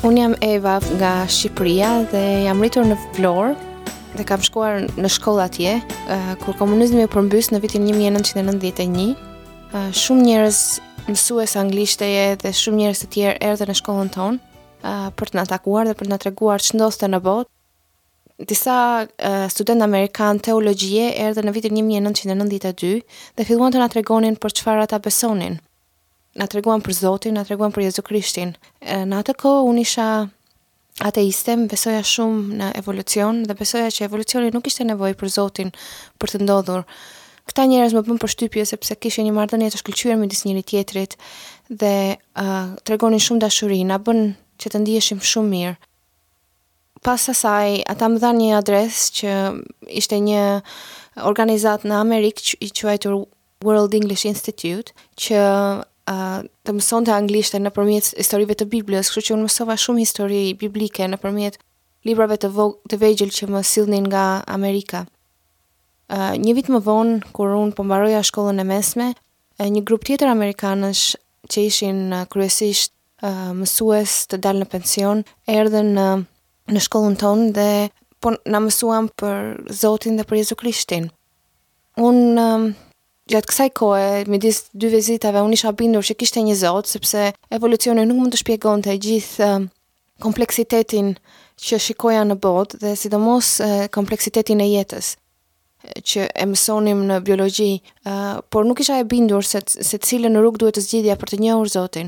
Unë jam Eva nga Shqipëria dhe jam rritur në Vlorë dhe kam shkuar në shkollë atje, kur komunizmi u përmbys në vitin 1991. Shumë njerëz mësues anglishteje dhe shumë njerëz të tjerë erdhën në shkollën tonë për të na takuar dhe për të na treguar ç'ndodhte në botë. Disa studentë amerikanë teologjie erdhën në vitin 1992 dhe filluan të na tregonin për çfarë ata besonin. Na treguan për Zotin, na treguan për Jezu Krishtin. Në atë kohë unë isha ateiste, besoja shumë në evolucion dhe besoja që evolucioni nuk ishte nevojë për Zotin për të ndodhur. Këta njerëz më bën përshtypje sepse kishin një marrëdhënie të shkëlqyer midis njëri tjetrit dhe tregonin shumë dashuri, na bën që të ndiheshim shumë mirë. Pas asaj, ata më dhanë një adresë që ishte një organizatë në Amerikë i quajtur World English Institute, që të mësonte anglishtën nëpërmjet historive të Biblës, kështu që unë mësova shumë histori biblike nëpërmjet librave të vegjël që më sillnin nga Amerika. Një vit më vonë, kur unë po mbaroja shkollën e mesme, një grup tjetër amerikanësh që ishin kryesisht mësues të dalë në pension, erdhën në shkollën tonë dhe po na mësuan për Zotin dhe për Jezu Krishtin. Unë gjatë kësaj kohe, midis dy vizitave, unë isha bindur që kishte një Zot, sepse evolucioni nuk mund të shpjegonte gjithë kompleksitetin që shikoja në botë dhe sidomos kompleksitetin e jetës që e mësonim në biologji, por nuk isha e bindur se cilën rrugë duhet të zgjidhja për të njohur Zotin.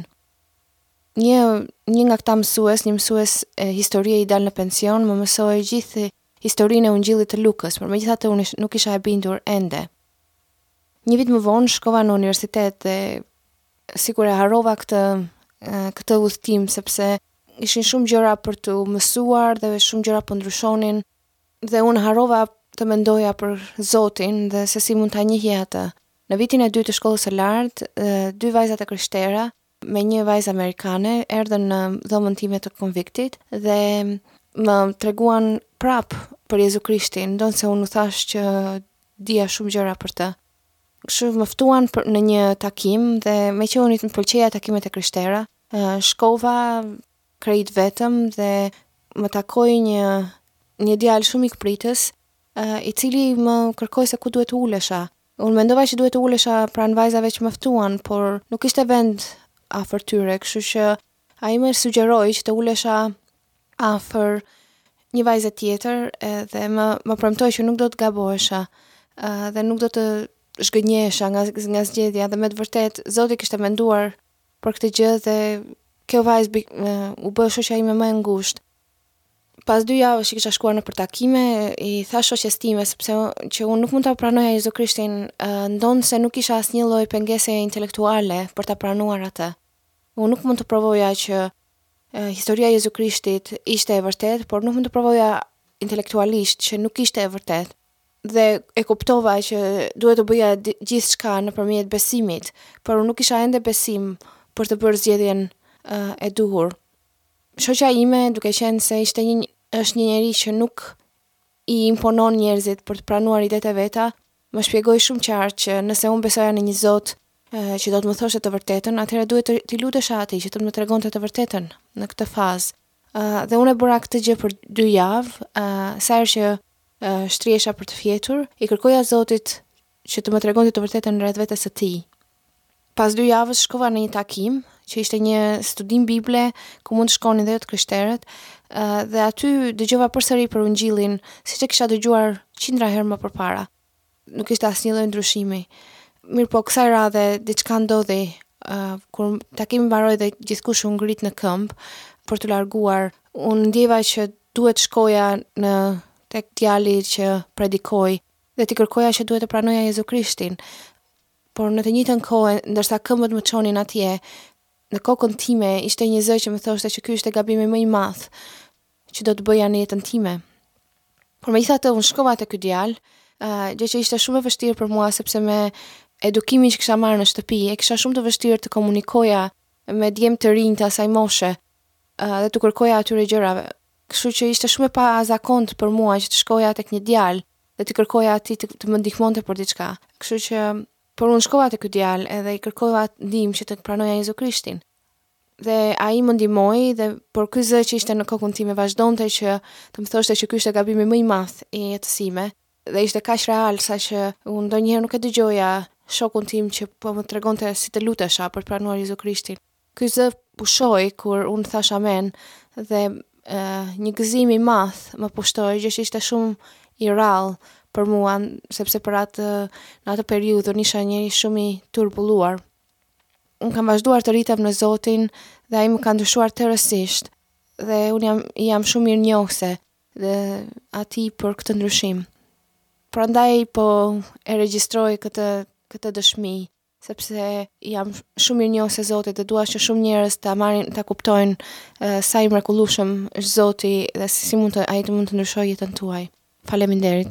Një nga këta mësues, një mësues historie i dalë në pension, më mësoi gjithë historinë e Ungjillit të Lukës, por megjithatë unë nuk isha e bindur ende. Një vit më vonë shkova në universitet dhe sikur e harrova këtë udhtim sepse ishin shumë gjëra për të mësuar dhe shumë gjëra po ndryshonin dhe unë harrova të mendoja për Zotin dhe se si mund ta njihja atë. Në vitin e dytë të shkollës së lartë, dy vajza të krishterë me një vajzë amerikane erdhën në dhomën time të konviktit dhe më treguan prap për Jezu Krishtin, ndonse unë u thash që dija shumë gjëra për të. Kështu më ftuan në një takim dhe me që unë më pëlqeja takimet e krishterë, shkova krejt vetëm dhe më takoi një djalë shumë i kpritës, i cili më kërkoi se ku duhet të ulesha. Unë mendova që duhet të ulesha pranë vajzave që më ftuan, por nuk ishte vend afër tyre, kështu që ai më sugjeroi që të ulesha afër një vajze tjetër dhe më premtoi që nuk do të gabohesha dhe nuk do të zhgënjesha nga zgjedhja dhe me të vërtet Zoti kishte menduar për këtë gjë dhe kjo vajzë u bë shoqja ime më e ngushtë. Pas 2 javësh që kisha shkuar në për takime, i thash shoqes time sepse që unë nuk mund ta pranoja Jezu Krishtin, ndonse nuk kisha asnjë lloj pengese intelektuale për ta pranuar atë. Unë nuk mund të provoja që historia e Jezu Krishtit ishte e vërtetë, por nuk mund të provoja intelektualisht që nuk ishte e vërtetë. Dhe e kuptova që duhet të bëja gjithçka nëpërmjet besimit, por unë nuk kisha ende besim për të bërë zgjedhjen e duhur. Shoqja ime, duke qenë se është një njeri që nuk i imponon njerëzit për të pranuar idetë e veta, më shpjegoi shumë qartë që nëse unë besoja në një Zot që do të më thoshte të vërtetën, atëherë duhet t'i lutesha atij që të më tregonte të vërtetën në këtë fazë. Dhe unë e bëra këtë gjë për 2 javë, sa herë që shtriesha për të fjetur, i kërkoja Zotit që të më tregonte të vërtetën rreth vetes së tij. Pas 2 javësh shkova në një takim, që ishte një studim bible, ku mund të shkonin dhe të krishterët, dhe aty dëgjova përsëri për Ungjillin, siç e kisha dëgjuar qindra herë më përpara. Nuk ishte asnjë lloj ndryshimi. Mirë po, kësaj radhe diçka ndodhi, kur takimi mbaroi dhe gjithkusht u ngrit në këmbë për të larguar, unë ndjeva që duhet shkoja tek djali që predikoi dhe t'i kërkoja që duhet të pranoja Jezu Krishtin. Por në të njëjtën kohë, ndërsa këmbët më çonin atje, në kokën time ishte një zë që më thoshte që ky ishte gabimi më i madh që do të bëja në jetën time. Por megjithatë unë shkova te ky djalë, gjë që ishte shumë e vështirë për mua sepse me edukimin që kisha marrë në shtëpi, e kisha shumë të vështirë të komunikoja me djemt të rinj të asaj moshe dhe të kërkoja atyre gjërave. Kështu që ishte shumë e pazakontë për mua që të shkoja tek një djalë dhe të kërkoja atij të më ndihmonte për diçka. Kështu që por unë shkova te ky djalë edhe i kërkova ndihmë që të pranoja Jezu Krishtin. Dhe ai më ndihmoi dhe por ky zë që ishte në kokën time vazhdonte që të më thoshte që ky ishte gabimi më i madh i jetës sime. Dhe ishte kaq real saqë unë ndonjëherë nuk e dëgjoja shokun tim që po më tregonte si të lutesha për të pranuar Jezu Krishtin. Ky zë pushoi kur unë thash amen dhe një gëzim i madh më pushtoi, gjë që ishte shumë i rrallë për mua sepse në atë periudhë unë isha njëri shumë i turbulluar. Unë kam vazhduar të rritem në Zotin dhe ai më ka ndryshuar tërësisht dhe unë jam shumë mirënjohëse dhe atij për këtë ndryshim. Prandaj po e regjistroj këtë dëshmi sepse jam shumë mirënjohëse Zotit dhe dua që shumë njerëz ta kuptojnë sa i mrekullueshëm është Zoti dhe si ai mund të ndryshojë jetën tuaj. Faleminderit.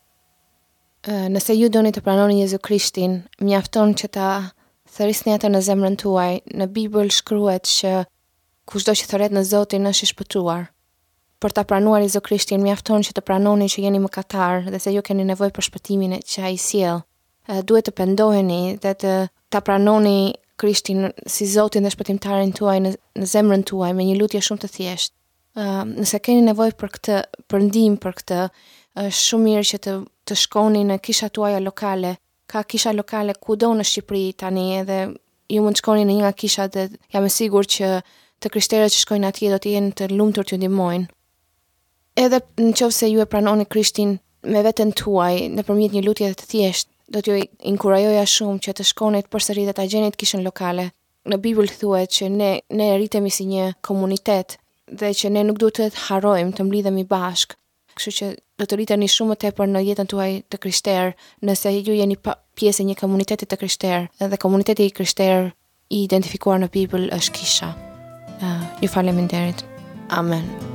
Nëse ju doni të pranoni Jezu Krishtin, mjafton që ta thërisni atë në zemrën tuaj. Në Bibël shkruhet që kushdo që thërret në Zotin është i shpëtuar. Për ta pranuar Jezu Krishtin, mjafton që të pranoni që jeni mëkatar dhe se ju keni nevojë për shpëtimin që ai sjell. Duhet të pendoheni dhe ta pranoni Krishtin si Zotin dhe shpëtimtarin tuaj në zemrën tuaj me një lutje shumë të thjeshtë. Nëse keni nevojë për ndihmë për këtë, është shumë mirë që të shkoni në kishat tuaja lokale. Ka kisha lokale kudo në Shqipëri tani edhe ju mund të shkoni në një nga kishat dhe jam e sigurt që të krishterët që shkojnë atje do të jenë të lumtur t'ju ndihmojnë. Edhe nëse ju e pranoni Krishtin me veten tuaj nëpërmjet një lutje të thjeshtë, do t'ju inkurajoja shumë që të shkoni përsëri dhe ta gjeni kishën lokale. Në Bibël thuhet që ne rritemi si një komunitet dhe që ne nuk duhet të harrojmë të mblidhemi bashkë. Kështu që do të rriteni shumë më tepër në jetën tuaj të krishterë nëse ju jeni pjesë e një komuniteti të krishterë dhe komuniteti i krishterë i identifikuar në Bibël është kisha. Ju faleminderit. Amen.